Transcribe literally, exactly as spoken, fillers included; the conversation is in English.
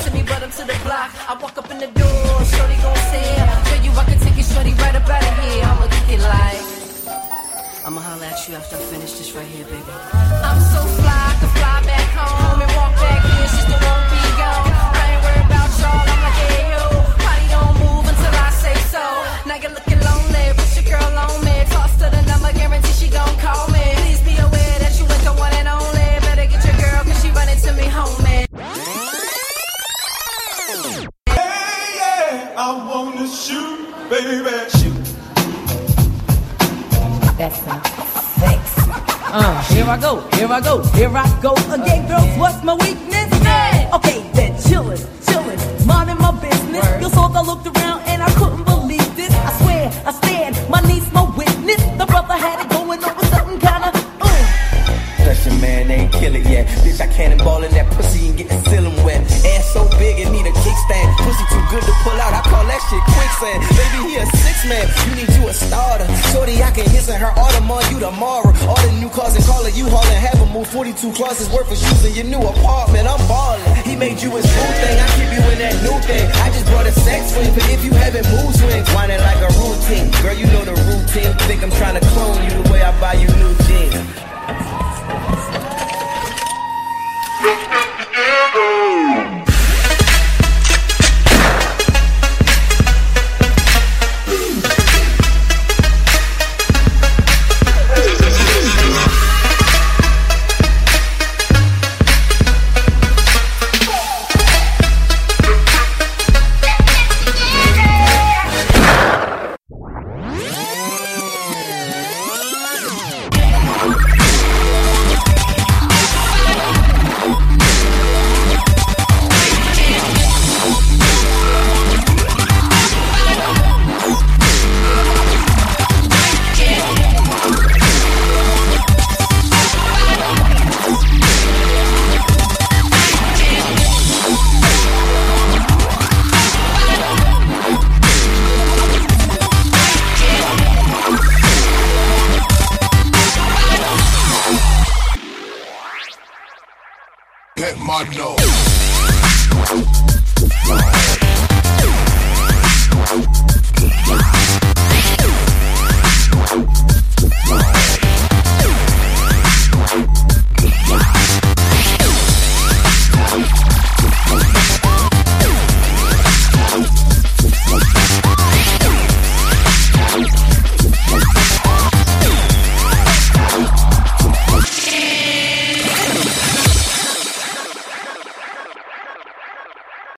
to me, but I'm to the block. I walk up in the door, shorty gon' say, show you I can take it, shorty, right up out of here. I'ma kick it like, I'ma holler at you after I finish this right here, baby. I'm so fly, I can fly back home and walk back here, sister won't be gone. I ain't worried about y'all, I'm like, hey yo, body don't move until I say so. Now you're looking lonely, push your girl on me, toss to the number, guarantee she gon' call me. Please be aware that you ain't the one and only. Better get your girl, cause she running to me home, man. Hey, yeah, I wanna shoot, baby, shoot. That's sexy. Uh, here I go, here I go, here I go again, girls. What's my weakness? Yeah. Okay, then chillin', chillin', minding my business. Word. You saw I looked around and I couldn't believe this. I swear, I stand, my niece, my witness. The brother had it going on with something kinda. Uh. Plus your man ain't kill it yet. Bitch, I cannonball in that pussy and get the ceiling wet. Ass so big it need a kickstand. Pussy too good to pull out, I call that shit quicksand. Baby, he a six man, you need you a starter. Shorty, I can hiss in her Audemars, you tomorrow. All the new cars and call it you haulin'. Have a move forty-two closets worth of shoes in your new apartment. I'm ballin'. He made you his new thing, I keep you in that new thing. I just brought a sex swing, but if you haven't mood swings, whining like a routine. Girl, you know the routine. Think I'm trying to clone you the way I buy you new jeans. Let my know.